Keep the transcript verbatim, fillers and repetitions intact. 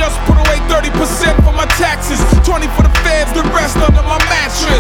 house, put away thirty percent for my taxes, twenty for the feds, the rest under my mattress.